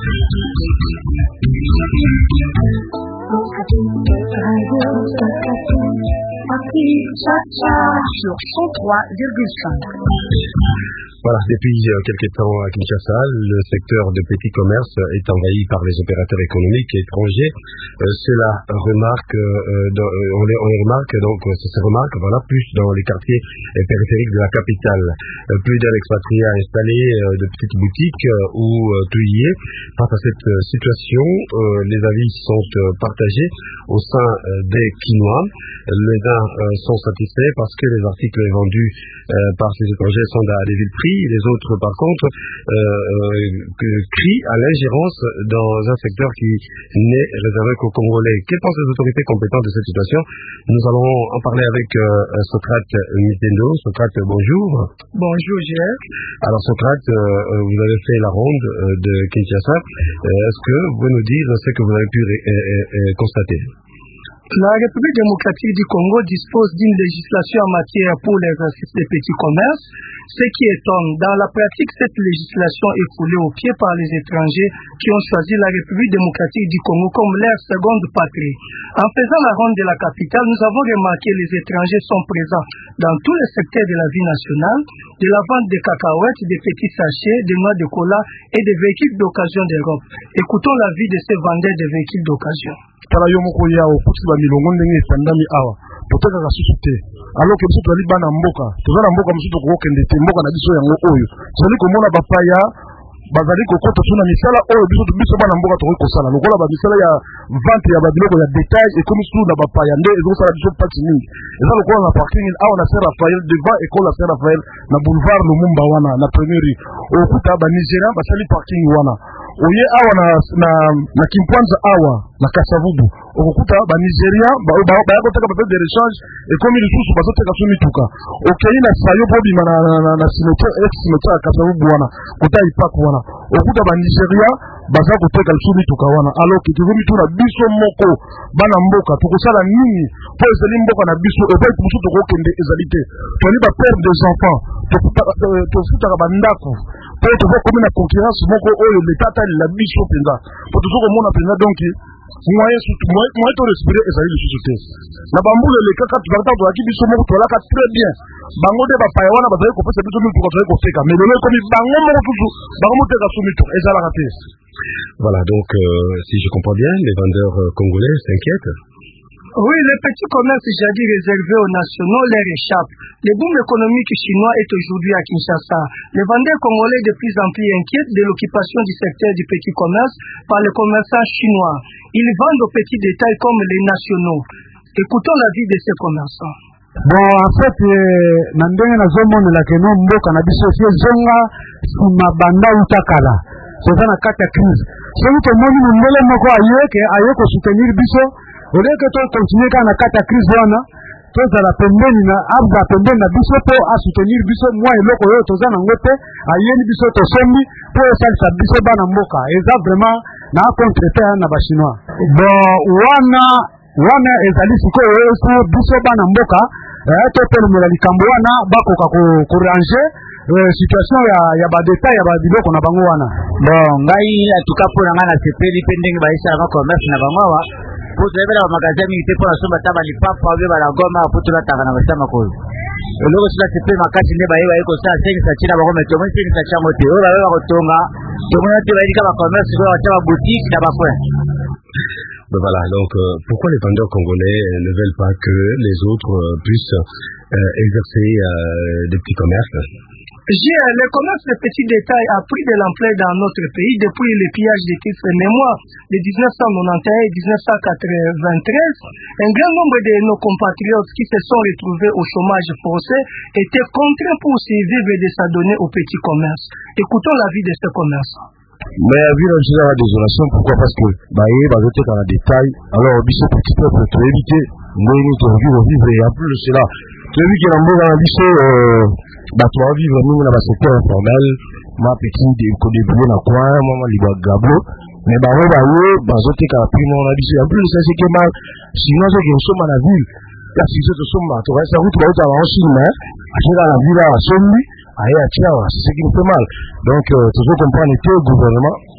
Sur 103,5. Voilà, depuis quelques temps à Kinshasa, le secteur de petit commerce est envahi par les opérateurs économiques étrangers. Cela remarque, on les remarque, donc ça se remarque, voilà, plus dans les quartiers périphériques de la capitale. Plus d'un expatrié a installé de petites boutiques ou tuyers. Face à cette situation, les avis sont partagés au sein des Kinois. Les uns sont satisfaits parce que les articles vendus par ces étrangers sont à des villes prix. Les autres, par contre, crient à l'ingérence dans un secteur qui n'est réservé qu'aux Congolais. Que pensent les autorités compétentes de cette situation? Nous allons en parler avec Socrate Mitendo. Socrate, bonjour. Bonjour, Gérard. Alors, Socrate, vous avez fait la ronde de Kinshasa. Est-ce que vous pouvez nous dire ce que vous avez pu constater? La République démocratique du Congo dispose d'une législation en matière pour l'exercice des petits commerces. Ce qui étonne, dans la pratique, cette législation est foulée aux pieds par les étrangers qui ont choisi la République démocratique du Congo comme leur seconde patrie. En faisant la ronde de la capitale, nous avons remarqué que les étrangers sont présents dans tous les secteurs de la vie nationale, de la vente de cacahuètes, des petits sachets, des noix de cola et des véhicules d'occasion d'Europe. Écoutons l'avis de ces vendeurs de véhicules d'occasion. Tala yo moko yao kuti ba milongo ndenge efandami awa toteka ka susu te alors que biso tozali bana mboka tozala mboka mosusu kokokende te mboka na biso yango oyo tozali komona bapaya bazali kokota suna misala oyo biso bana mboka tokoki kosala lokola ba misala ya vente ya babiloko ya detail ekomi suna na bapaya nde ezosala biso pati mingi eza lokola na parking awa na Saint Raphaël devant école ya Saint Raphaël na boulevard Lumumba wana na première okuta ba Nigérian basali parking wana oye awa na Kimpwanza awa na Kasavubu okukuta ba Nigeria ba koteka ba de rechange et comme ils tous bazoteka so mituka okei na sayo po bima na cimetière Kasavubu wana kota ipaku wana okukuta ba Nigeria baza koteka so mituka wana alors que tuzo mituna biso moko bana mboka tukosala nini po ezali mboka na biso ebe musu tokokende ezalite toni ba père des enfants tofutaka bandako po toza komi na concurrence moko oyo letata la biso penza po tozo komona penza donc moyen to respirer ezali lisusu te na bambula lekaka tuzalaka tozalaki biso moko tolaka très bien bango nde bapaya wana bazali kopesa biso mituka tozali koteka mais lelo ekomi bango moko tutu bango moteka so mituka ezalaka te. Voilà, donc si je comprends bien, les vendeurs congolais s'inquiètent. Oui, les petits commerces jadis réservés aux nationaux leur échappent. Le boom économique chinois est aujourd'hui à Kinshasa. Les vendeurs congolais de plus en plus inquiètent de l'occupation du secteur du petit commerce par les commerçants chinois. Ils vendent aux petits détails comme les nationaux. Écoutons l'avis de ces commerçants. Bon, en fait, nandenge na zomone la keno mboka na biso fie zonga sima banda utakala. C'est ça na kata crise. C'est que moni mbele moko aye ko soutenir biso. Au lieu que tu continues quand na kata crise wana, toza la pembeni na abza pembeni na biso po a soutenir biso moi eloko yo toza na ngote ayeni biso to sombi po salisa biso bana mboka. Eza vraiment na contre na ba chinois. Bon, wana ezali sikoyo eso biso bana mboka to pelemela likambo wana bakoka ko ranger situation ya ba détail ya ba biloko na bango wana. Bon, ngai atuka pona ngana sepeli pendenge ba isa ba commerce na bango wa po tebela ba magasin mi te po na somba taba lipapa be ba la goma po tula taka na basama ko. Eloko sila sepeli makati ne ba yeba eko sa sengi sa china ba ko meto mo sengi sa chango te o ba ba kotonga to mona te ba dika ba commerce ko ba boutique na ba coin. Voilà, donc pourquoi les vendeurs congolais ne veulent pas que les autres puissent exercer des petits commerces? Le commerce de petits détails a pris de l'ampleur dans notre pays depuis le pillage des titres mémoires de 1991 et 1993. Un grand nombre de nos compatriotes qui se sont retrouvés au chômage forcé étaient contraints pour survivre de s'adonner au petit commerce. Écoutons l'avis de ces commerçants. Mais vu la désolation, pourquoi? Parce que bazote dans la détail, alors biso petit peuple to éviter ndenge to vivre et en plus de cela tu as vu que dans la biso bato va vivre mingi na ba secteur informel ma petit de ko débrouiller na quoi moi liba gablo mais bazote ka primo na biso en plus de ça c'est que mal sinon c'est que sommes à la ville la si c'est sommes to reste route ba ta en Chine à la ville à sommi c'est ce qui nous fait mal. Donc, toujours comprendre que le gouvernement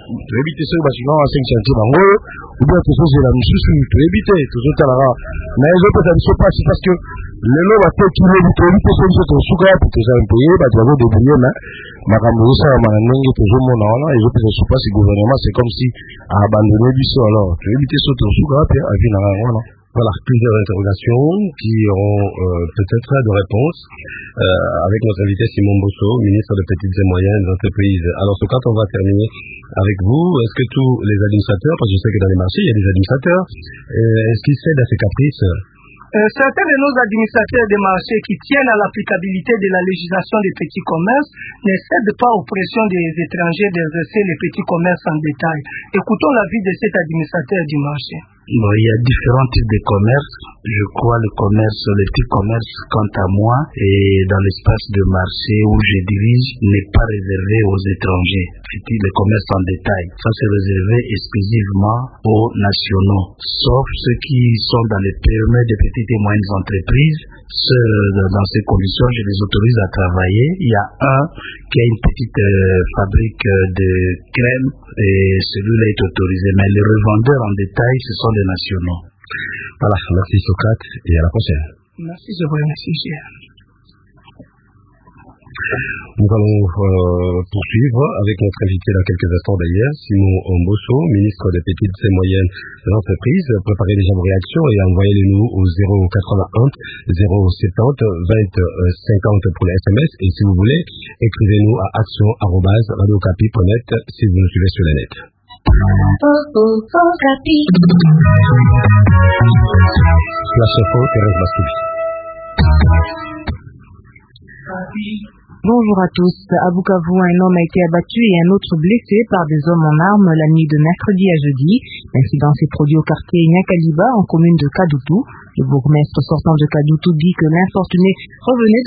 toyebi te soki basuka wa 5 chantier bango ubia tozozela mosusu toyebi te tozotalaka na ezopesa biso pasi parce que lelo bateki lobi toyebi te soki biso tosuka wapi toza impoye bato bazodebrouye na makambo ezosalama na ndenge tozomona wana ezopesa biso pasi gouvernement c'est comme si abandonne biso alors toyebi te soki tosuka wapi avi na yango wana. Voilà, plusieurs interrogations qui auront peut-être de réponse avec notre invité Simon Bosso, ministre de Petites et Moyennes Entreprises. Alors, Socrate, on va terminer avec vous. Est-ce que tous les administrateurs, parce que je sais que dans les marchés, il y a des administrateurs, est-ce qu'ils cèdent à ces caprices? Certains de nos administrateurs des marchés qui tiennent à l'applicabilité de la législation des petits commerces ne cèdent pas aux pressions des étrangers d'exercer les petits commerces en détail. Écoutons l'avis de cet administrateur du marché. Bon, il y a différents types de commerce. Je crois le petit commerce, quant à moi, et dans l'espace de marché où je dirige, n'est pas réservé aux étrangers. Le commerce en détail, ça c'est réservé exclusivement aux nationaux, sauf ceux qui sont dans les périmètres des petites et moyennes entreprises. Dans ces conditions, je les autorise à travailler. Il y a un qui a une petite fabrique de crème et celui-là est autorisé. Mais les revendeurs en détail, ce sont des nationaux. Voilà, merci Socrate et à la prochaine. Merci, je vous remercie. Nous allons poursuivre avec notre invité dans quelques instants d'ailleurs, Simon Bosso, ministre des Petites et Moyennes Entreprises. Préparez déjà vos réactions et envoyez-les-nous au 081 070 20 50 pour les SMS. Et si vous voulez, écrivez-nous à action@radiocapi.net si vous nous suivez sur le net. Flash Info, Thérèse Bastouli. Bonjour à tous. À Bukavu, un homme a été abattu et un autre blessé par des hommes en armes la nuit de mercredi à jeudi. L'incident s'est produit au quartier Nyakaliba, en commune de Kadutu. Le bourgmestre sortant de Kadutu dit que l'infortuné revenait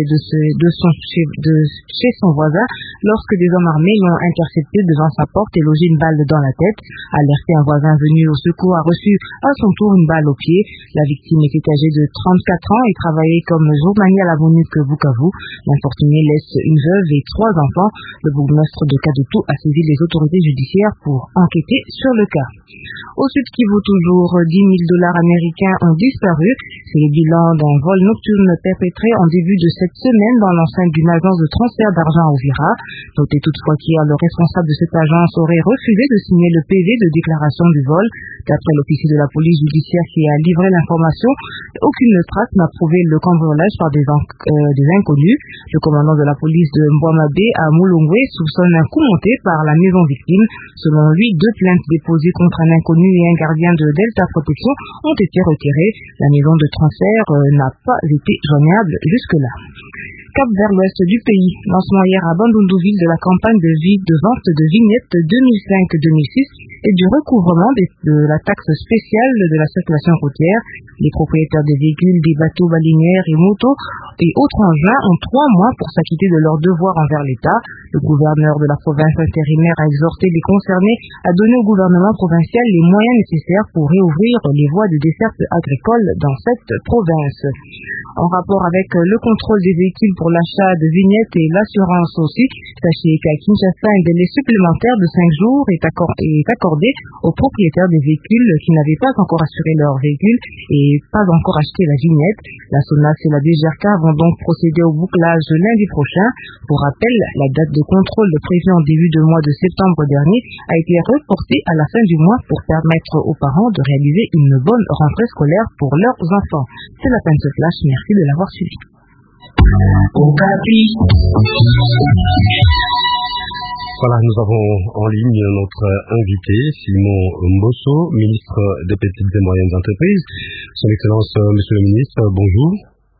de chez son voisin lorsque des hommes armés l'ont intercepté devant sa porte et logé une balle dans la tête. Alerté, un voisin venu au secours a reçu à son tour une balle au pied. La victime était âgée de 34 ans et travaillait comme journalier à la MONUC Bukavu. L'infortuné laisse une veuve et 3 enfants. Le bourgmestre de Kadutu a saisi les autorités judiciaires pour enquêter sur le cas. Au Sud Kivu, toujours, $10 000 américains ont disparu. C'est le bilan d'un vol nocturne perpétré en début de cette semaine dans l'enceinte d'une agence de transfert d'argent à Uvira. Notez toutefois qu'hier, le responsable de cette agence aurait refusé de signer le PV de déclaration du vol. D'après l'officier de la police judiciaire qui a livré l'information, aucune trace n'a prouvé le cambriolage par des inconnus. Le commandant de la police de Mbwamabé à Moulongwe soupçonne un coup monté par la maison victime. Selon lui, 2 plaintes déposées contre un inconnu et un gardien de Delta Protection ont été retirées. La maison de transfert n'a pas été joignable jusque-là. Cap vers l'ouest du pays. Lancement hier à Bandundouville de la campagne de vente de vignettes 2005-2006 et du recouvrement de la taxe spéciale de la circulation routière. Les propriétaires des véhicules, des bateaux balinières et motos et autres engins ont 3 mois pour s'acquitter de leurs devoirs envers l'État. Le gouverneur de la province intérimaire a exhorté les concernés à donner au gouvernement provincial les moyens nécessaires pour réouvrir les voies de desserte agricole dans cette province. En rapport avec le contrôle des véhicules pour l'achat de vignettes et l'assurance aussi, sachez qu'à Kinshasa, un délai supplémentaire de 5 jours est accordé aux propriétaires des véhicules qui n'avaient pas encore assuré leur véhicule et pas encore acheté la vignette. La SONAS et la DGRK vont donc procéder au bouclage lundi prochain. Pour rappel, la date de contrôle prévue en début de mois de septembre dernier a été reportée à la fin du mois pour permettre aux parents de réaliser une bonne rentrée scolaire pour leurs enfants. C'est la fin de ce flash. Merci de l'avoir suivi. Voilà, nous avons en ligne notre invité, Simon Bosso, ministre des Petites et Moyennes Entreprises. Son Excellence, Monsieur le Ministre, bonjour.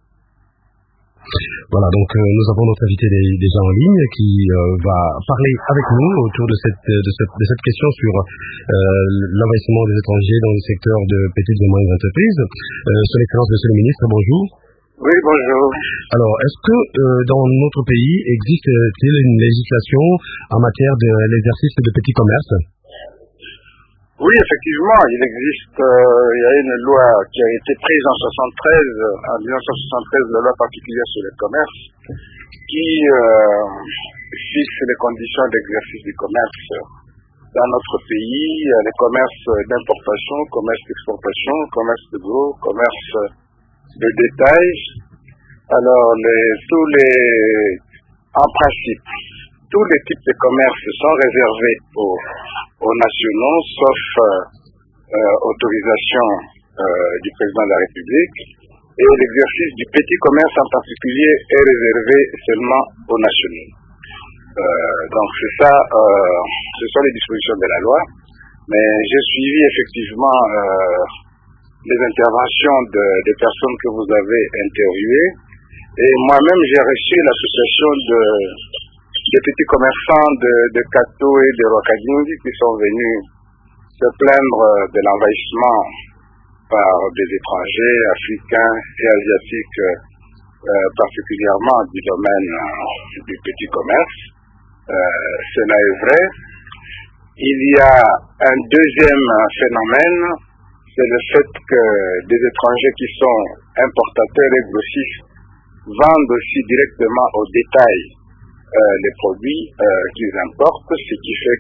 Voilà, donc nous avons notre invité déjà en ligne qui va parler avec nous autour de cette question sur l'envahissement des étrangers dans le secteur de petites et moyennes entreprises. Son Excellence, Monsieur le Ministre, bonjour. Oui, bonjour. Alors, est-ce que dans notre pays existe-t-il une législation en matière de l'exercice de petits commerces? Oui, effectivement, il existe, il y a une loi qui a été prise en 1973, la loi particulière sur le commerce, qui fixe les conditions d'exercice du commerce dans notre pays, les commerces d'importation, commerce d'exportation, commerce de gros, commerce de détail. Alors, en principe, tous les types de commerces sont réservés aux nationaux, sauf autorisation du président de la République. Et l'exercice du petit commerce en particulier est réservé seulement aux nationaux. Donc c'est ça, ce sont les dispositions de la loi. Mais j'ai suivi effectivement les interventions des personnes que vous avez interviewées. Et moi-même, j'ai reçu l'association des petits commerçants de Kato et de Rwakadingi qui sont venus se plaindre de l'envahissement par des étrangers africains et asiatiques, particulièrement du domaine du petit commerce. Cela est vrai. Il y a un deuxième phénomène, c'est le fait que des étrangers qui sont importateurs et grossistes vendent aussi directement au détail les produits qu'ils importent, ce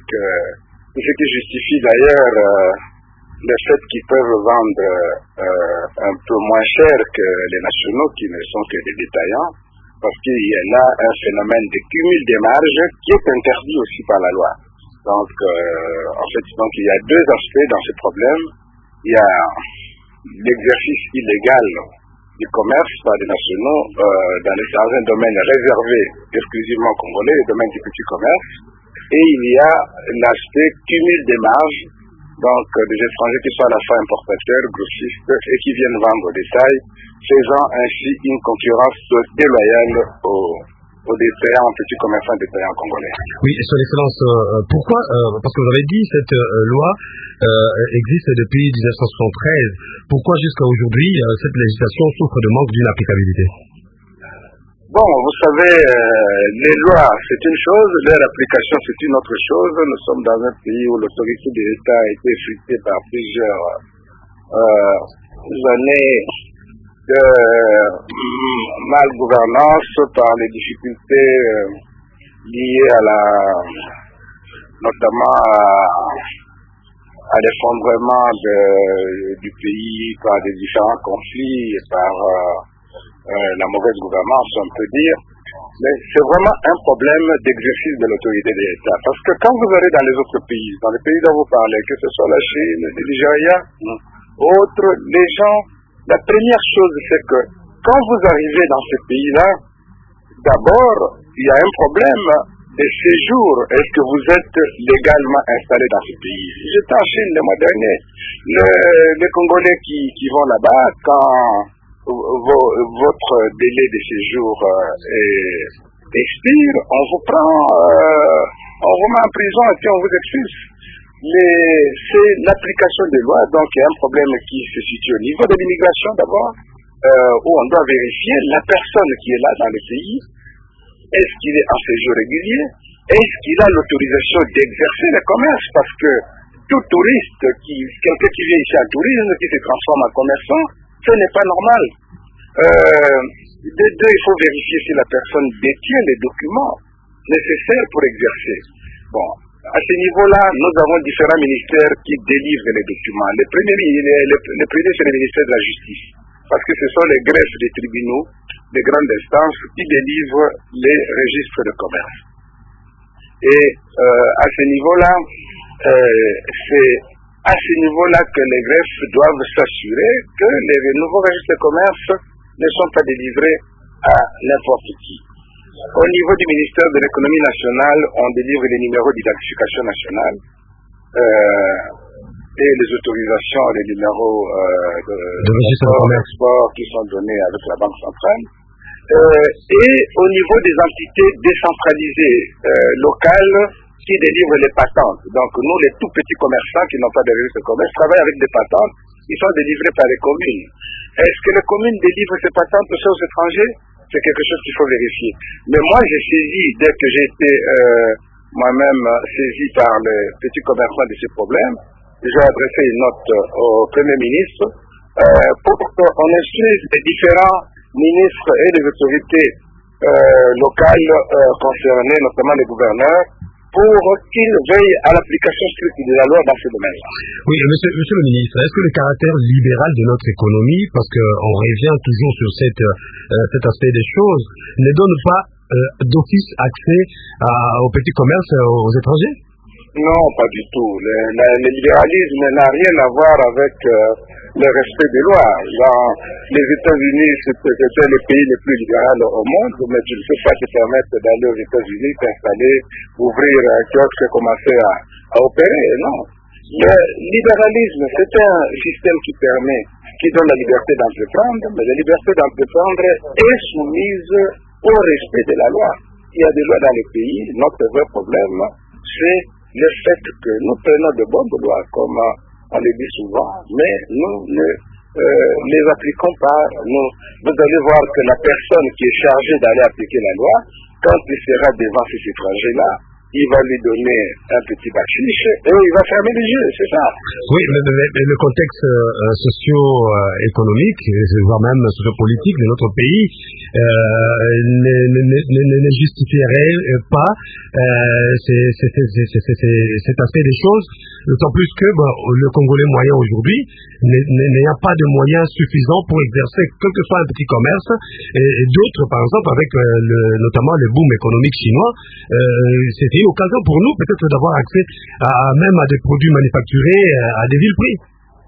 qui justifie d'ailleurs le fait qu'ils peuvent vendre un peu moins cher que les nationaux qui ne sont que des détaillants, parce qu'il y a là un phénomène de cumul des marges qui est interdit aussi par la loi. Donc, en fait, il y a deux aspects dans ce problème. Il y a l'exercice illégal du commerce par des nationaux dans un domaine réservé exclusivement congolais, le domaine du petit commerce, et il y a l'aspect cumul des marges, donc des étrangers qui sont à la fois importateurs, grossistes et qui viennent vendre au détail, faisant ainsi une concurrence déloyale aux détaillants, petits commerçants détaillants congolais. Oui, Son Excellence, pourquoi parce que vous avez dit cette loi existe depuis 1973. Pourquoi jusqu'à aujourd'hui cette législation souffre de manque d'une applicabilité? Bon, vous savez, les lois c'est une chose, leur application c'est une autre chose. Nous sommes dans un pays où l'autorité de l'État a été effritée par plusieurs années de malgouvernance, par les difficultés liées notamment à l'effondrement du pays par des différents conflits et par la mauvaise gouvernance, on peut dire. Mais c'est vraiment un problème d'exercice de l'autorité de l'État. Parce que quand vous allez dans les autres pays, dans les pays dont vous parlez, que ce soit la Chine, le Nigeria, autres, les gens, la première chose c'est que quand vous arrivez dans ces pays-là, d'abord, il y a un problème de séjour. Est-ce que vous êtes légalement installé dans ce pays? J'étais en Chine le mois dernier. Les Congolais qui vont là-bas, quand votre délai de séjour expire, on vous prend, on vous met en prison et puis on vous expulse. C'est l'application des lois, donc il y a un problème qui se situe au niveau de l'immigration d'abord, où on doit vérifier la personne qui est là dans le pays. Est-ce qu'il est en séjour régulier? Est-ce qu'il a l'autorisation d'exercer le commerce? Parce que tout touriste, quelqu'un qui vient ici en tourisme, qui se transforme en commerçant, ce n'est pas normal. De deux, il faut vérifier si la personne détient les documents nécessaires pour exercer. Bon, à ce niveau-là, nous avons différents ministères qui délivrent les documents. Le premier, c'est le ministère de la Justice, parce que ce sont les greffes des tribunaux, les grandes instances, qui délivrent les registres de commerce. Et à ce niveau-là, c'est à ce niveau-là que les greffes doivent s'assurer que les nouveaux registres de commerce ne sont pas délivrés à n'importe qui. Au niveau du ministère de l'économie nationale, on délivre les numéros d'identification nationale et les autorisations, les numéros de export qui sont donnés avec la Banque centrale. Et au niveau des entités décentralisées locales qui délivrent les patentes. Donc nous, les tout petits commerçants qui n'ont pas de registre de commerce, travaillent avec des patentes qui sont délivrées par les communes. Est-ce que les communes délivrent ces patentes aux étrangers? C'est quelque chose qu'il faut vérifier. Mais moi, j'ai saisi, dès que j'ai été moi-même saisi par les petits commerçants de ces problèmes, j'ai adressé une note au Premier ministre pour qu'on instruise les différents ministres et les autorités locales concernées, notamment les gouverneurs, pour qu'ils veillent à l'application stricte de la loi dans ce domaine-là. Oui, monsieur le ministre, est-ce que le caractère libéral de notre économie, parce qu'on revient toujours sur cet aspect des choses, ne donne pas d'office accès au petit commerce aux étrangers? Non, pas du tout. Le libéralisme n'a rien à voir avec le respect des lois. Les États-Unis, c'est le pays le plus libéral au monde, mais tu ne peux pas te permettre d'aller aux États-Unis, t'installer, ouvrir un kiosque et commencer à opérer. Non. Le libéralisme, c'est un système qui donne la liberté d'entreprendre, mais la liberté d'entreprendre est soumise au respect de la loi. Il y a des lois dans les pays. Notre vrai problème, c'est le fait que nous prenons de bonnes lois, comme on le dit souvent, mais nous ne les appliquons pas. Vous allez voir que la personne qui est chargée d'aller appliquer la loi, quand il sera devant ces étrangers-là, il va lui donner un petit bachiche et il va fermer les yeux, c'est ça. Oui, mais le contexte socio-économique, voire même socio-politique de notre pays ne justifierait pas cet aspect des choses, d'autant plus que le Congolais moyen aujourd'hui n'ayant pas de moyens suffisants pour exercer quel que soit un petit commerce, et d'autres, par exemple, avec notamment le boom économique chinois, c'était une occasion pour nous peut-être d'avoir accès même à des produits manufacturés à des villes prix.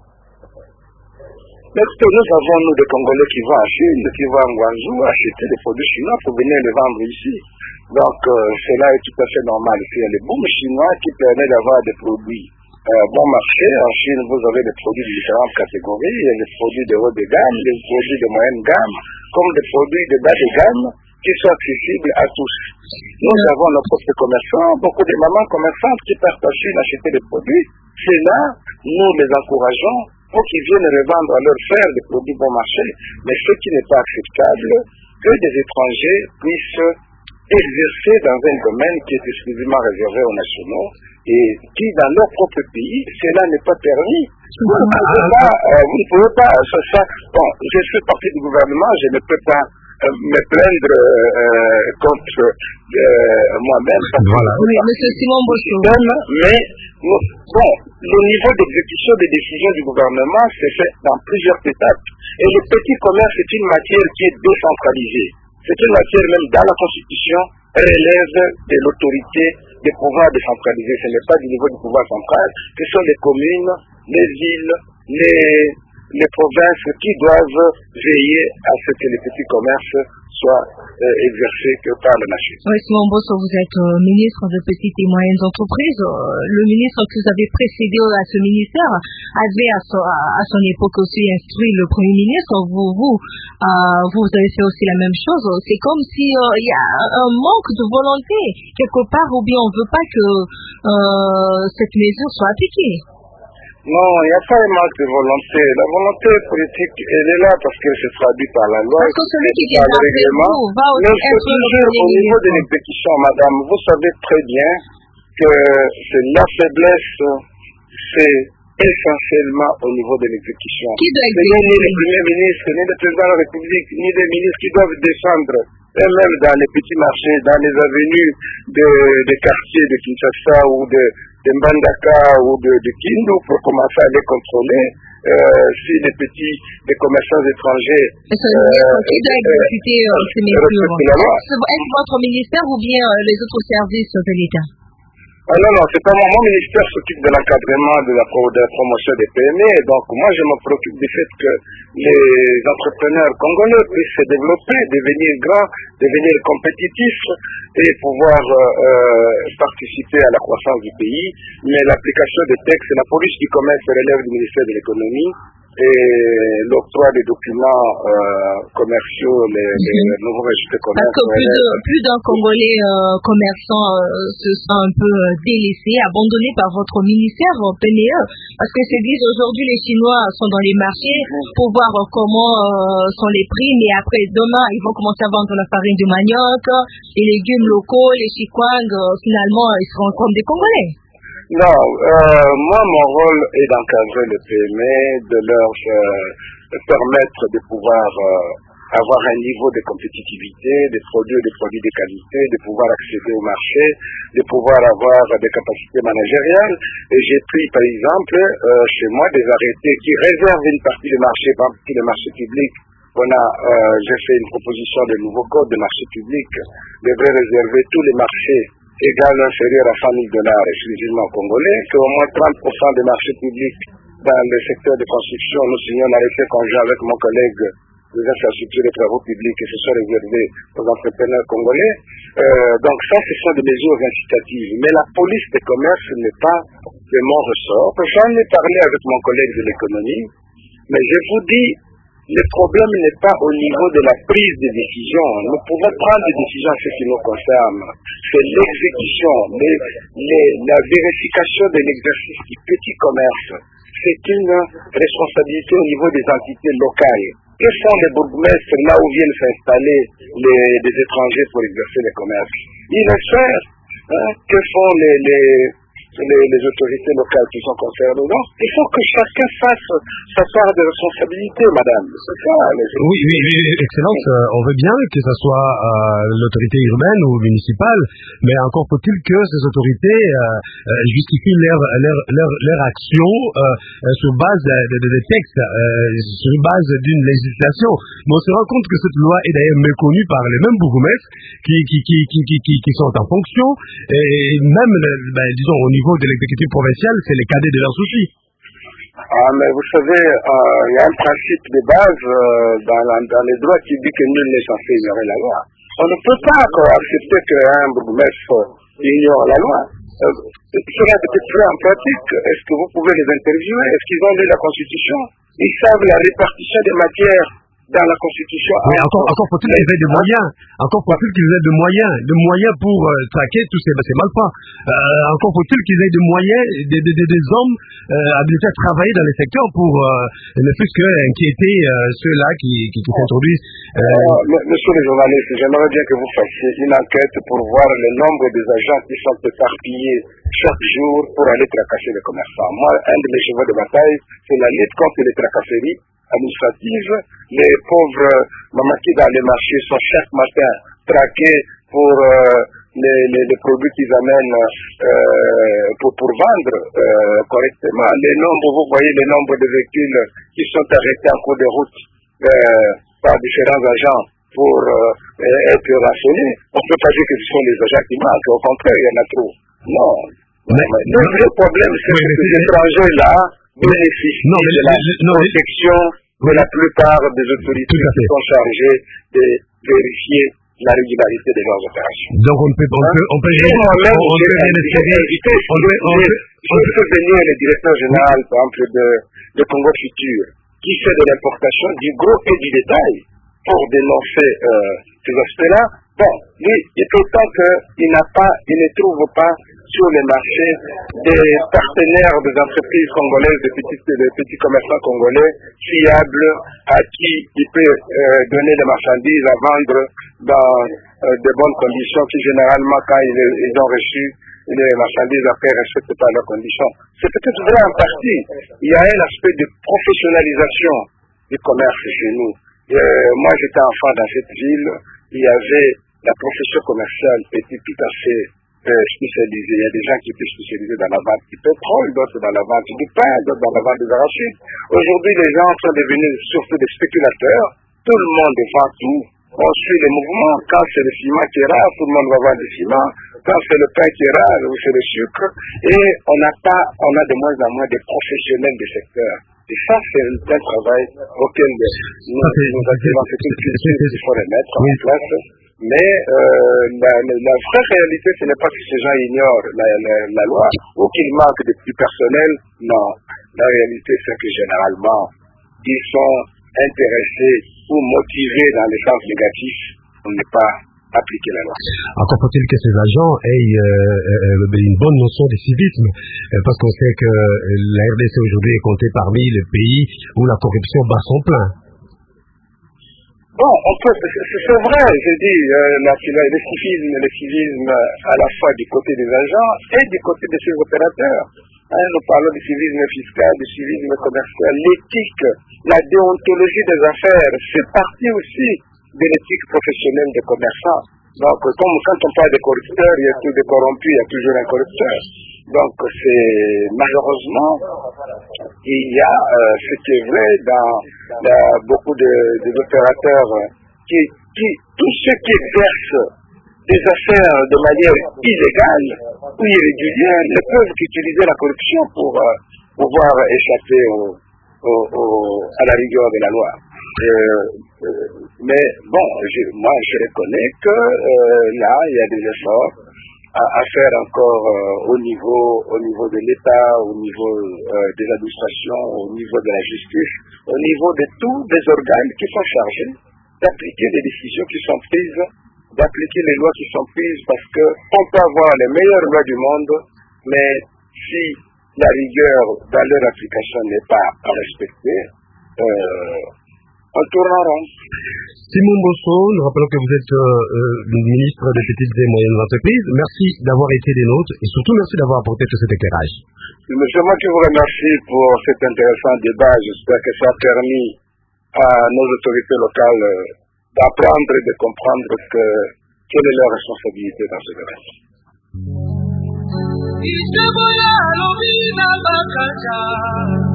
Mais nous avons, des Congolais qui vont en Chine, qui vont en Guangzhou acheter des produits chinois pour venir les vendre ici. Donc, cela est tout à fait normal. Il y a les booms chinois qui permettent d'avoir des produits bon marché. En Chine, vous avez des produits de différentes catégories. Il y a des produits de haut de gamme, des produits de moyenne gamme, comme des produits de bas de gamme qui sont accessibles à tous. Nous avons nos propres commerçants, beaucoup de mamans commerçantes qui partent en Chine acheter des produits. C'est là, nous les encourageons pour qu'ils viennent revendre à leurs frères des produits bon marché. Mais ce qui n'est pas acceptable, que des étrangers puissent exercer dans un domaine qui est exclusivement réservé aux nationaux et qui, dans leur propre pays, cela n'est pas permis. Vous ne pouvez pas, bon, je fais partie du gouvernement, je ne peux pas me plaindre contre moi-même. Voilà. Oui, monsieur Simon Bosso. Mais, bon, le niveau d'exécution des décisions du gouvernement s'est fait dans plusieurs étapes. Et le petit commerce est une matière qui est décentralisée. C'est une matière même dans la Constitution relève de l'autorité des pouvoirs décentralisés. Ce n'est pas du niveau du pouvoir central. Ce sont les communes, les villes, les provinces qui doivent veiller à ce que les petits commerces soient exercés que par la nation. Oui, Simon Bosso, vous êtes ministre de petites et moyennes entreprises. Le ministre que vous avez précédé à ce ministère avait à son époque aussi instruit le Premier ministre. Vous avez fait aussi la même chose. C'est comme si il y a un manque de volonté quelque part, ou bien on ne veut pas que cette mesure soit appliquée. Non, il n'y a pas un manque de volonté. La volonté politique, elle est là parce qu'elle se traduit par la loi. Parce que celui qui vient après vous va aussi être au niveau de l'exécution, madame, vous savez très bien que la faiblesse, c'est essentiellement au niveau de l'exécution. Qui doit exécuter? Ni le Premier ministre, ni le Président de la République, ni les ministres qui doivent descendre, et même dans les petits marchés, dans les avenues des quartiers de Kinshasa ou de Mbandaka ou de Kindu pour commencer à les contrôler si les commerçants étrangers qui doit exécuter ces mesures? Est-ce votre ministère ou bien les autres services de l'État? Non, c'est pas mon ministère s'occupe de l'encadrement de la promotion des PME, donc moi je me préoccupe du fait que les entrepreneurs congolais puissent se développer, devenir grands, devenir compétitifs et pouvoir participer à la croissance du pays. Mais l'application des textes, la police du commerce relève du ministère de l'économie et l'octroi des documents commerciaux, les nouveaux registres de commerce. Parce que plus d'un Congolais commerçant se sent un peu délaissé, abandonné par votre ministère PME, parce que se disent aujourd'hui les Chinois sont dans les marchés pour voir comment sont les prix, mais après demain ils vont commencer à vendre la farine de manioc, les légumes locaux, les chikwang, finalement ils seront comme des Congolais. Non, moi mon rôle est d'encadrer les PME, de leur permettre de pouvoir avoir un niveau de compétitivité, de produits de qualité, de pouvoir accéder au marché, de pouvoir avoir des capacités managériales. Et j'ai pris, par exemple, chez moi, des arrêtés qui réservent une partie du marché, par exemple, le marché public. J'ai fait une proposition de nouveau code de marché public, devrait réserver tous les marchés égaux ou inférieurs à $100,000 exclusivement congolais, qu'au moins 30% des marchés publics dans le secteur de construction, nous signons un arrêté conjoint avec mon collègue des infrastructures et travaux publics et ce soit réservé aux entrepreneurs congolais. Donc ça, ce sont des mesures incitatives. Mais la police des commerces n'est pas de mon ressort. J'en ai parlé avec mon collègue de l'économie, mais je vous dis, le problème n'est pas au niveau de la prise de décision. Nous pouvons prendre des décisions à ce qui nous concerne. C'est l'exécution, la vérification de l'exercice du petit commerce. C'est une responsabilité au niveau des entités locales. Que font les bourgmestres là où viennent s'installer des étrangers pour exercer le commerce? Ils le savent. Que font les autorités locales qui sont concernées? Donc, il faut que chacun fasse sa part de responsabilité, madame. C'est ça. Oui, Excellence, on veut bien que ce soit l'autorité urbaine ou municipale, mais encore faut-il que ces autorités justifient leur action sur base des textes, sur base d'une législation. Mais on se rend compte que cette loi est d'ailleurs méconnue par les mêmes bourgmestres qui sont en fonction, et même, disons, au niveau de l'exécutif provincial, c'est les cadets de leurs soucis. Mais vous savez, il y a un principe de base dans les droits qui dit que nul n'est censé ignorer la loi. On ne peut pas accepter qu'un bourgmestre ignore la loi. Cela peut être fait en pratique. Est-ce que vous pouvez les interviewer? Est-ce qu'ils ont lu la Constitution? Ils savent la répartition des matières dans la Constitution. Mais encore faut-il qu'ils aient des moyens. Encore faut-il qu'ils aient des moyens pour traquer tous ces malfrats. Encore faut-il qu'ils aient des moyens, des hommes habilités à travailler dans les secteurs pour ne fût-ce que inquiéter ceux-là qui s'introduisent. Monsieur le journaliste, j'aimerais bien que vous fassiez une enquête pour voir le nombre des agents qui sont éparpillés chaque jour pour aller tracasser les commerçants. Moi, un de mes chevaux de bataille, c'est la lutte contre les tracasseries administratives. Les pauvres mamakis dans les marchés sont chaque matin traqués pour les produits qu'ils amènent pour vendre correctement. Vous voyez le nombre de véhicules qui sont arrêtés en cours de route par différents agents pour être rationnés. On ne peut pas dire que ce sont les agents qui manquent, au contraire, il y en a trop. Non. Le vrai problème, c'est que ces étrangers-là bénéficient de la protection de la plupart des autorités qui sont chargées de vérifier la régularité de leurs opérations. Donc on peut venir le directeur général, par exemple, de Congo Futur, qui fait de l'importation du gros et du détail pour dénoncer ces aspects-là. Bon, lui, il est temps qu'il ne trouve pas sur les marchés des partenaires des entreprises congolaises, des petits commerçants congolais fiables à qui il peut donner des marchandises à vendre dans de bonnes conditions qui généralement quand ils ont reçu les marchandises après ne respectent pas leurs conditions. C'est peut-être vrai en partie. Il y a un aspect de professionnalisation du commerce chez nous. Moi j'étais enfant dans cette ville, il y avait la profession commerciale était tout à fait spécialisée. Il y a des gens qui étaient spécialisés dans la vente du pétrole, d'autres dans la vente du pain, d'autres dans la vente des arachides. Aujourd'hui, les gens sont devenus surtout des spéculateurs. Tout le monde vend tout. On suit les mouvements. Quand c'est le ciment qui est rare, tout le monde va vendre du ciment. Quand c'est le pain qui est rare, c'est le sucre. Et on a de moins en moins de professionnels du secteur. Et ça, c'est un travail auquel nous attirons cette culture qu'il faut remettre en place. Mais la vraie réalité, ce n'est pas que ces gens ignorent la loi ou qu'ils manquent de plus personnel. Non. La réalité, c'est que généralement, ils sont intéressés ou motivés dans les sens négatifs pour ne pas appliquer la loi. Encore faut-il que ces agents aient une bonne notion du civisme, parce qu'on sait que la RDC aujourd'hui est comptée parmi les pays où la corruption bat son plein. Bon, c'est vrai, j'ai dit, le civisme à la fois du côté des agents et du côté de ces opérateurs. Nous parlons du civisme fiscal, du civisme commercial, l'éthique, la déontologie des affaires, c'est partie aussi de l'éthique professionnelle des commerçants. Donc, comme quand on parle de corrupteurs, il y a tout de corrompus, il y a toujours un corrupteur. Donc, c'est malheureusement, il y a ce qui est vrai dans beaucoup des opérateurs tous ceux qui exercent des affaires de manière illégale ou irrégulière ne peuvent qu'utiliser la corruption pour pouvoir échapper à la rigueur de la loi. Mais bon, moi je reconnais que là il y a des efforts à faire encore au niveau de l'État, au niveau des administrations, au niveau de la justice, au niveau de tous les organes qui sont chargés d'appliquer les décisions qui sont prises, d'appliquer les lois qui sont prises, parce qu'on peut avoir les meilleures lois du monde, mais si la rigueur dans leur application n'est pas respectée, on tourne en rond. Simon Bosso, nous rappelons que vous êtes ministre des petites et moyennes entreprises. Merci d'avoir été des nôtres et surtout merci d'avoir apporté tout cet éclairage. C'est moi qui vous remercie pour cet intéressant débat. J'espère que ça a permis à nos autorités locales d'apprendre et de comprendre quelle est leur responsabilité dans ce domaine.